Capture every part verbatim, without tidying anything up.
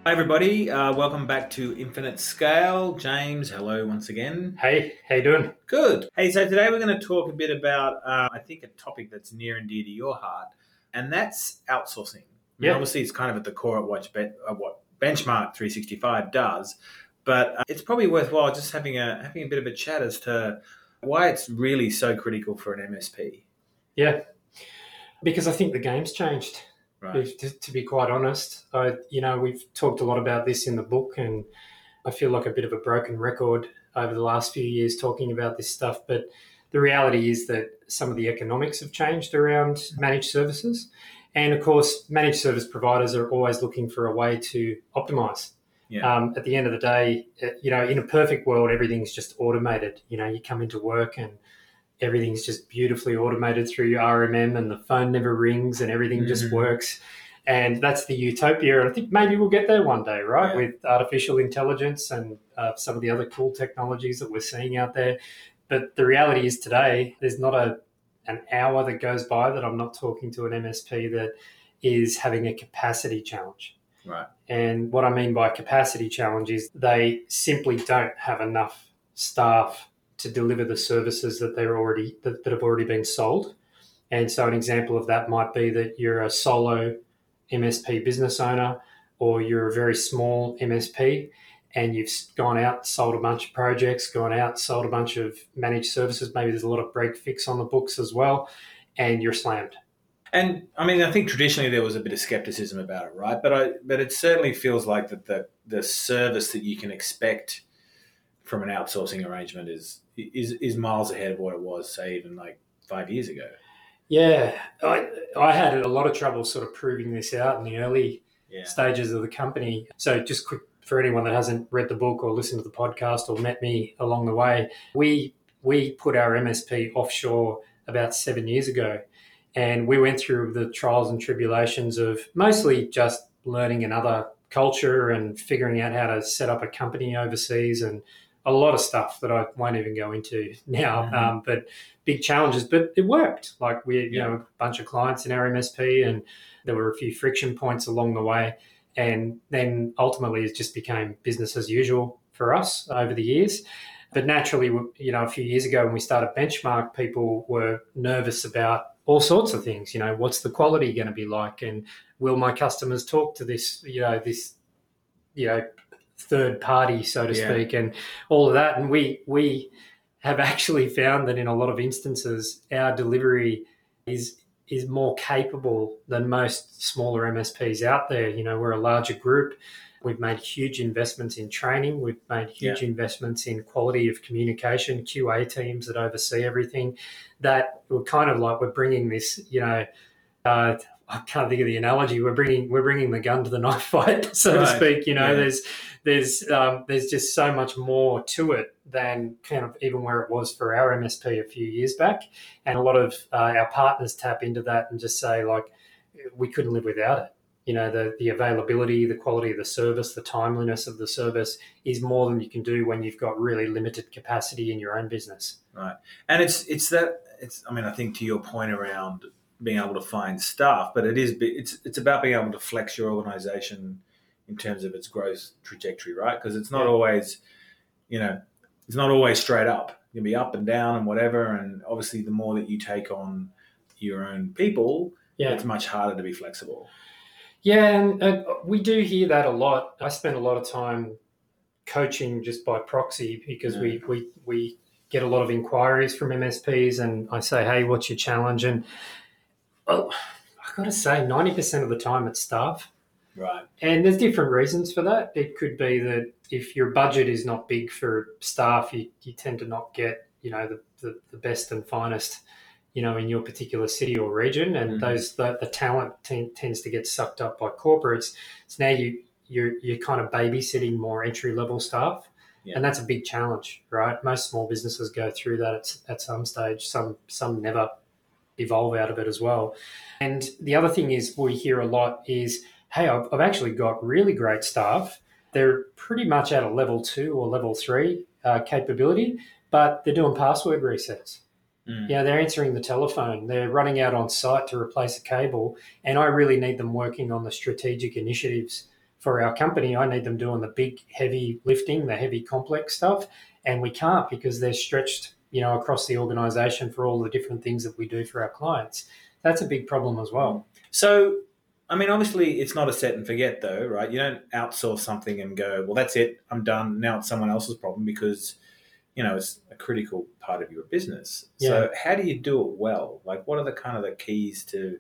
Hi everybody, uh, welcome back to Infinite Scale. James, hello once again. Hey, how you doing? Good. Hey, so today we're going to talk a bit about, uh, I think, a topic that's near and dear to your heart, and that's outsourcing. I mean, Yeah, obviously, it's kind of at the core of what, ben- of what Benchmark three sixty-five does, but uh, it's probably worthwhile just having a having a bit of a chat as to why it's really so critical for an M S P. yeah. Because I think the game's changed. Right. If, to, to be quite honest, I, you know, we've talked a lot about this in the book, and I feel like a bit of a broken record over the last few years talking about this stuff. But the reality is that some of the economics have changed around managed services, and of course, managed service providers are always looking for a way to optimize. Yeah. Um, at the end of the day, you know, in a perfect world, everything's just automated. You know, you come into work and everything's just beautifully automated through your R M M and the phone never rings and everything just Mhm. works. And that's the utopia. And I think maybe we'll get there one day, right? Yeah. With artificial intelligence and uh, some of the other cool technologies that we're seeing out there. But the reality is today, there's not a an hour that goes by that I'm not talking to an M S P that is having a capacity challenge. Right. And what I mean by capacity challenge is they simply don't have enough staff to deliver the services that they're already that, that have already been sold. And so an example of that might be that you're a solo M S P business owner, or you're a very small M S P and you've gone out, sold a bunch of projects, gone out, sold a bunch of managed services. Maybe there's a lot of break fix on the books as well, and you're slammed. And I mean, I think traditionally there was a bit of skepticism about it, right? But I, but it certainly feels like that the the service that you can expect from an outsourcing arrangement is is is miles ahead of what it was, say, even like five years ago. Yeah, I, I had a lot of trouble sort of proving this out in the early Yeah. stages of the company. So, just quick for anyone that hasn't read the book or listened to the podcast or met me along the way, we we put our M S P offshore about seven years ago, and we went through the trials and tribulations of mostly just learning another culture and figuring out how to set up a company overseas and a lot of stuff that I won't even go into now. Mm-hmm. Um, but big challenges, but it worked. Like we, you Yeah. know, a bunch of clients in our M S P, and there were a few friction points along the way. And then ultimately it just became business as usual for us over the years. But naturally, you know, a few years ago when we started Benchmark, people were nervous about all sorts of things. You know, what's the quality going to be like? And will my customers talk to this, you know, this, you know, third party, so to Yeah. speak, and all of that. And we we have actually found that in a lot of instances, our delivery is is more capable than most smaller M S Ps out there. You know, we're a larger group. We've made huge investments in training. We've made huge Yeah. investments in quality of communication, Q A teams that oversee everything. That we're kind of like we're bringing this, you know, uh, I can't think of the analogy. We're bringing we're bringing the gun to the knife fight, so Right. to speak. You know, Yeah. there's there's um, there's just so much more to it than kind of even where it was for our M S P a few years back. And a lot of uh, our partners tap into that and just say, like, we couldn't live without it. You know, the the availability, the quality of the service, the timeliness of the service is more than you can do when you've got really limited capacity in your own business. Right. And it's it's that it's. I mean, I think to your point around being able to find staff, but it is it's it's about being able to flex your organization in terms of its growth trajectory, right? Because it's not Yeah. always, you know, it's not always straight up. You can be up and down and whatever. And obviously, the more that you take on your own people, Yeah. it's much harder to be flexible. Yeah, and uh, we do hear that a lot. I spend a lot of time coaching just by proxy because Yeah. we, we we get a lot of inquiries from M S Ps, and I say, hey, what's your challenge? And well, I've got to say, ninety percent of the time it's staff. Right. And there's different reasons for that. It could be that if your budget is not big for staff, you, you tend to not get, you know, the, the, the best and finest, you know, in your particular city or region. And Mhm. those the, the talent t- tends to get sucked up by corporates. So now you, you're, you're kind of babysitting more entry-level staff. Yeah. And that's a big challenge, right? Most small businesses go through that at, at some stage. Some some never evolve out of it as well. And the other thing is we hear a lot is, hey, I've, I've actually got really great staff. They're pretty much at a level two or level three uh, capability, but they're doing password resets. Mm. Yeah, they're answering the telephone. They're running out on site to replace a cable, and I really need them working on the strategic initiatives for our company, I need them doing the big, heavy lifting, the heavy, complex stuff, and we can't because they're stretched, you know, across the organisation for all the different things that we do for our clients. That's a big problem as well. So, I mean, obviously, it's not a set and forget, though, right? You don't outsource something and go, well, that's it, I'm done. Now it's someone else's problem because, you know, it's a critical part of your business. Yeah. So how do you do it well? Like, what are the kind of the keys to,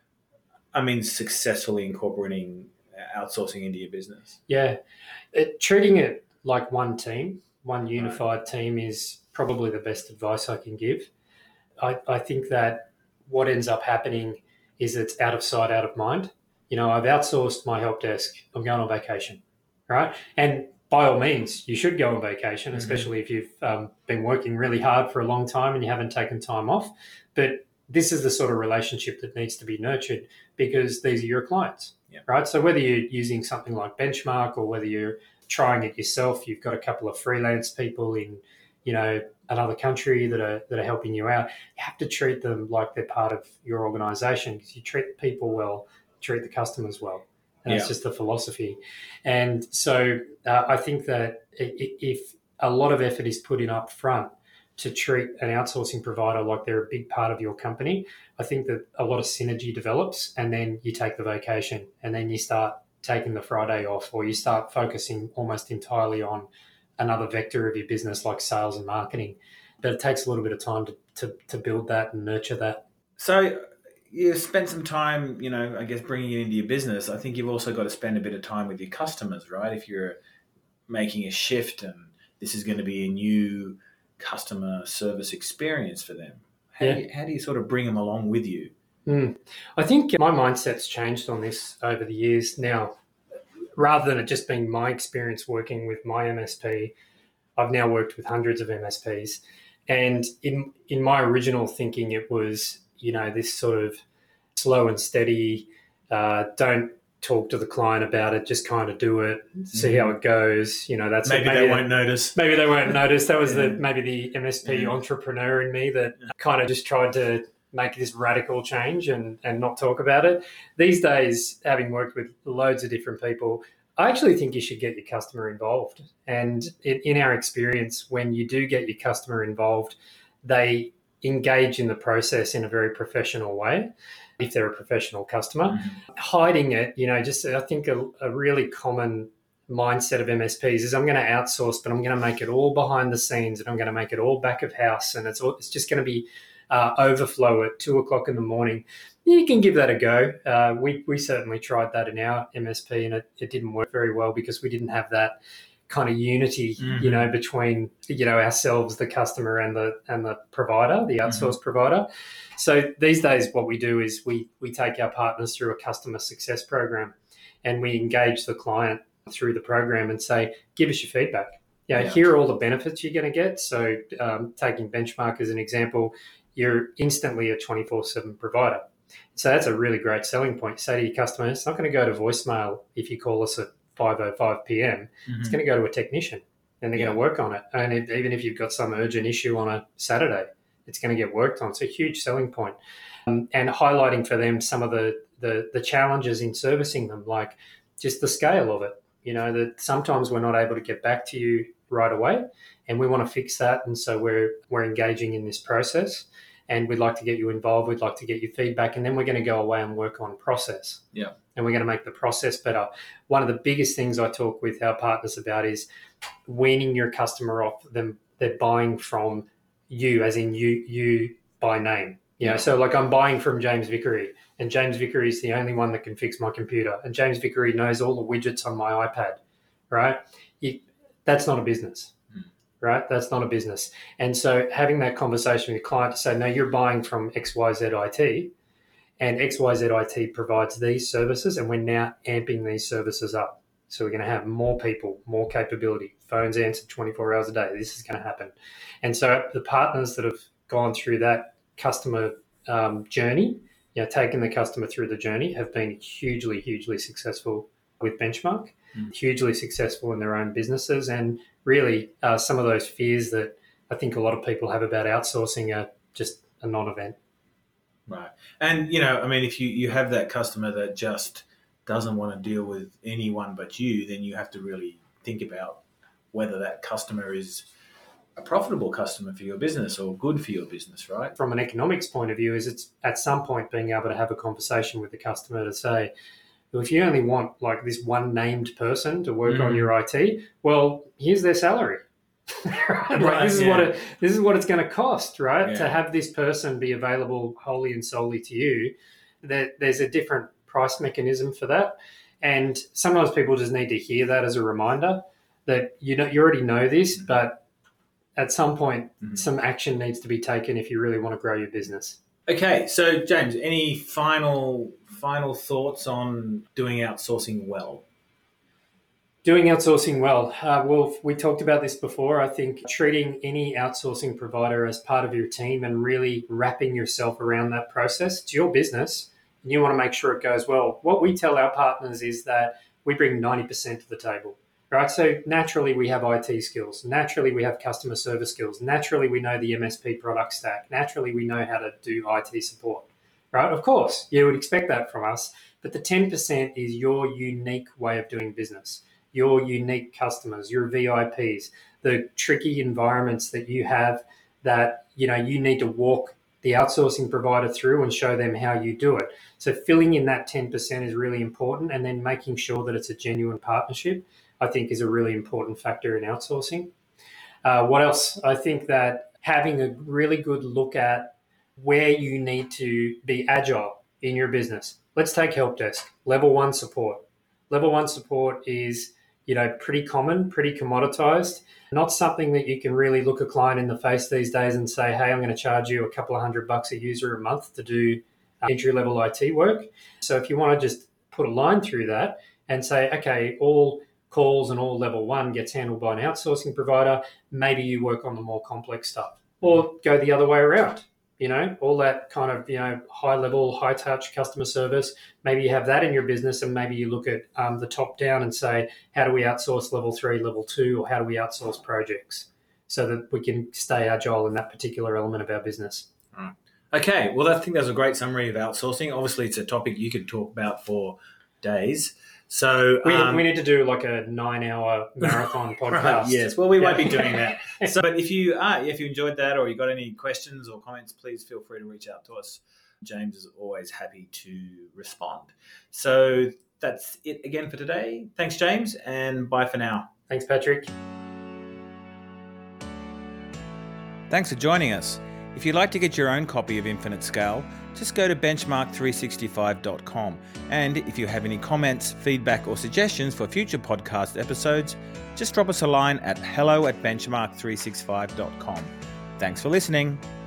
I mean, successfully incorporating outsourcing into your business? Yeah. It, treating it like one team, one unified right. team is probably the best advice I can give. I, I think that what ends up happening is it's out of sight, out of mind. You know, I've outsourced my help desk. I'm going on vacation, right? And by all means, you should go on vacation, especially mm-hmm. if you've um, been working really hard for a long time and you haven't taken time off. But this is the sort of relationship that needs to be nurtured because these are your clients, yeah. right? So whether you're using something like Benchmark or whether you're trying it yourself, you've got a couple of freelance people in, you know, another country that are that are helping you out. You have to treat them like they're part of your organisation because you treat people well, treat the customers well. And it's yeah. just the philosophy. And so uh, I think that if a lot of effort is put in up front to treat an outsourcing provider like they're a big part of your company, I think that a lot of synergy develops, and then you take the vacation and then you start taking the Friday off, or you start focusing almost entirely on another vector of your business like sales and marketing. But it takes a little bit of time to, to, to build that and nurture that. So you've spent some time, you know, I guess bringing it into your business. I think you've also got to spend a bit of time with your customers, right? If you're making a shift and this is going to be a new customer service experience for them, how, yeah. do, you, how do you sort of bring them along with you? Mm. I think my mindset's changed on this over the years. Now, rather than it just being my experience working with my M S P, I've now worked with hundreds of M S Ps. And in in my original thinking, it was, you know, this sort of slow and steady, uh, don't talk to the client about it, just kind of do it, see how it goes. You know, that's maybe, maybe they that, won't notice. Maybe they won't notice. That was yeah. the maybe the M S P yeah. entrepreneur in me that yeah. kind of just tried to make this radical change and, and not talk about it. These days, having worked with loads of different people, I actually think you should get your customer involved. And in, in our experience, when you do get your customer involved, they engage in the process in a very professional way, if they're a professional customer. Mm-hmm. Hiding it, you know, just I think a, a really common mindset of M S Ps is I'm going to outsource, but I'm going to make it all behind the scenes and I'm going to make it all back of house. And it's all, it's just going to be uh, overflow at two o'clock in the morning. You can give that a go. Uh, we we certainly tried that in our M S P and it, it didn't work very well because we didn't have that kind of unity, mm-hmm. you know, between, you know, ourselves, the customer and the and the provider, the outsourced mm-hmm. provider. So these days what we do is we we take our partners through a customer success program and we engage the client through the program and say, give us your feedback. You know, yeah. Here are all the benefits you're going to get. So um, taking Benchmark as an example, you're instantly a twenty-four seven provider. So that's a really great selling point. Say to your customer, it's not going to go to voicemail if you call us at five oh five p.m. Mm-hmm. It's going to go to a technician and they're yeah. going to work on it. And if, even if you've got some urgent issue on a Saturday, it's going to get worked on. It's a huge selling point. Um, and highlighting for them some of the, the, the challenges in servicing them, like just the scale of it. You know, that sometimes we're not able to get back to you right away and we want to fix that. And so we're we're engaging in this process. And we'd like to get you involved. We'd like to get your feedback. And then we're going to go away and work on process. Yeah. And we're going to make the process better. One of the biggest things I talk with our partners about is weaning your customer off them. They're buying from you, as in you, you by name. You know, yeah. So like I'm buying from James Vickery, and James Vickery is the only one that can fix my computer. And James Vickery knows all the widgets on my iPad, right? You, that's not a business. Right? That's not a business. And so having that conversation with the client to say, no, you're buying from X Y Z I T and X Y Z I T provides these services and we're now amping these services up. So we're going to have more people, more capability, phones answered twenty-four hours a day. This is going to happen. And so the partners that have gone through that customer um, journey, you know, taking the customer through the journey have been hugely, hugely successful with Benchmark, mm. hugely successful in their own businesses. And really uh, some of those fears that I think a lot of people have about outsourcing are just a non-event. Right. And, you know, I mean, if you, you have that customer that just doesn't want to deal with anyone but you, then you have to really think about whether that customer is a profitable customer for your business or good for your business, right? From an economics point of view, is it's at some point being able to have a conversation with the customer to say, well, if you only want like this one named person to work mm. on your I T, well, here's their salary. right? Like Right, this is yeah. what it, this is what it's going to cost, right? Yeah. To have this person be available wholly and solely to you. That there's a different price mechanism for that, and sometimes people just need to hear that as a reminder that you know you already know this, but at some point, mm-hmm. some action needs to be taken if you really want to grow your business. Okay, so James, any final final thoughts on doing outsourcing well? Doing outsourcing well. Uh, well, we talked about this before. I think treating any outsourcing provider as part of your team and really wrapping yourself around that process. It's your business and you want to make sure it goes well. What we tell our partners is that we bring ninety percent to the table, right? So naturally we have I T skills. Naturally we have customer service skills. Naturally we know the M S P product stack. Naturally we know how to do I T support, right? Of course, you would expect that from us. But the ten percent is your unique way of doing business. Your unique customers, your V I Ps, the tricky environments that you have that, you know, you need to walk the outsourcing provider through and show them how you do it. So filling in that ten percent is really important, and then making sure that it's a genuine partnership, I think, is a really important factor in outsourcing. Uh, what else? I think that having a really good look at where you need to be agile in your business. Let's take help desk, level one support. Level one support is, you know, pretty common, pretty commoditized, not something that you can really look a client in the face these days and say, hey, I'm going to charge you a couple of hundred bucks a user a month to do entry-level I T work. So if you want to just put a line through that and say, okay, all calls and all level one gets handled by an outsourcing provider, maybe you work on the more complex stuff, or go the other way around. You know, all that kind of, you know, high level, high touch customer service. Maybe you have that in your business, and maybe you look at um, the top down and say, how do we outsource level three, level two, or how do we outsource projects so that we can stay agile in that particular element of our business? Right. Okay, well, I think that's a great summary of outsourcing. Obviously, it's a topic you could talk about for days. So we, um, we need to do like a nine-hour marathon podcast. Right, yes, well, we yeah. won't be doing that. So, but if you are, if you enjoyed that, or you got any questions or comments, please feel free to reach out to us. James is always happy to respond. So that's it again for today. Thanks, James, and bye for now. Thanks, Patrick. Thanks for joining us. If you'd like to get your own copy of Infinite Scale, just go to benchmark three sixty-five dot com. And if you have any comments, feedback, or suggestions for future podcast episodes, just drop us a line at hello at benchmark three sixty-five dot com. Thanks for listening.